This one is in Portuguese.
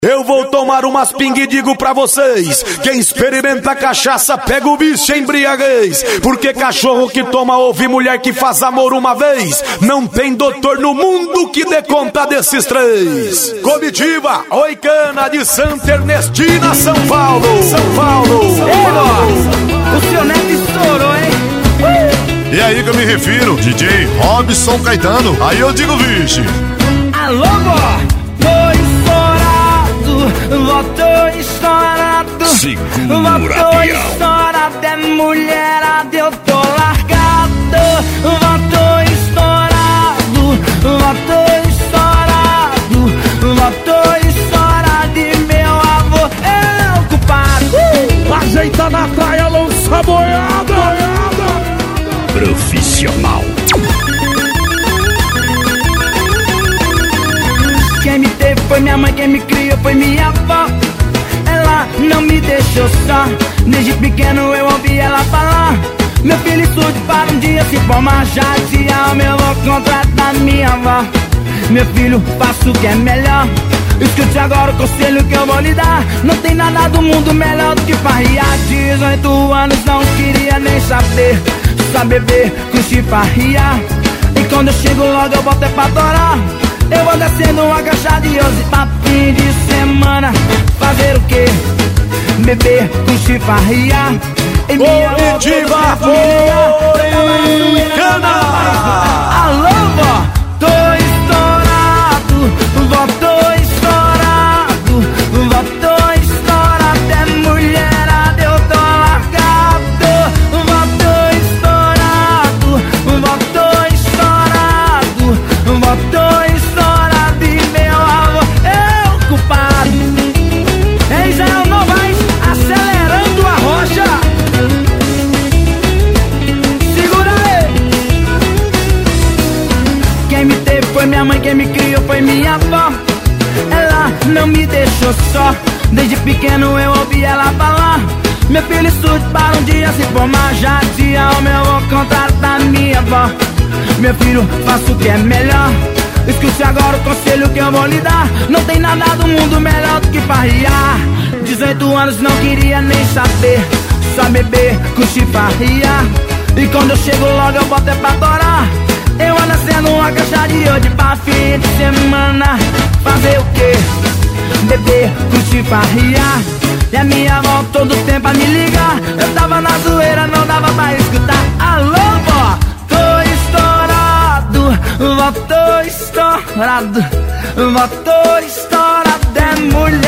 Eu vou tomar umas pingue e digo pra vocês: quem experimenta cachaça pega o vício e embriaguez. Porque cachorro que toma ouve mulher que faz amor uma vez. Não tem doutor no mundo que dê conta desses três. Comitiva Oicana de Santa Ernestina, São Paulo. São Paulo. Ei, o seu neto estourou, hein? E aí que eu me refiro, DJ Robson Caetano. Aí eu digo vixe. Alô, vó! Voltou estourado, voltou estourado, é mulherada, eu tô largado. Voltou estourado, voltou estourado, voltou estourado e meu avô é o culpado. Ajeita na praia, lança a boiada. Profissional. Quem me teve foi minha mãe, quem me criou foi minha avó. Ela não me deixou só, desde pequeno eu ouvi ela falar: meu filho estude para um dia se formar. Já te amo, eu vou contratar minha avó. Meu filho, faça o que é melhor. Escute agora o conselho que eu vou lhe dar. Não tem nada do mundo melhor do que farriar. 18 anos não queria nem saber. Só beber, curtir, farriar. E quando eu chego logo eu volto é pra adorar. Eu vou descendo uma caixa de hoje pra fim de semana. Fazer o quê? Beber, curtir, farriar. Comitiva Oicana. Alô, vó, tô estourado. Vó, tô estourado. Vó, tô estourado. É mulherada, eu tô largado. Vó, tô estourado. Vó, tô estourado. Vó, tô estourado. Foi minha mãe, quem me criou foi minha avó. Ela não me deixou só, desde pequeno eu ouvi ela falar: meu filho estude para um dia se formar. Já te amo, eu vou contratar minha avó. Meu filho, faça o que é melhor. Escute agora o conselho que eu vou lhe dar. Não tem nada do mundo melhor do que farriar. 18 anos não queria nem saber. Só beber, curtir, farriar. E quando eu chego logo eu boto é pra adorar. Eu ando sendo uma caixa de hoje pra fim de semana. Fazer o quê? Beber, curtir, farriar. E a minha avó todo tempo a me ligar. Eu tava na zoeira, não dava pra escutar. Alô, vó, tô estourado. Vó, tô estourado. Vó, tô estourado. É mulher.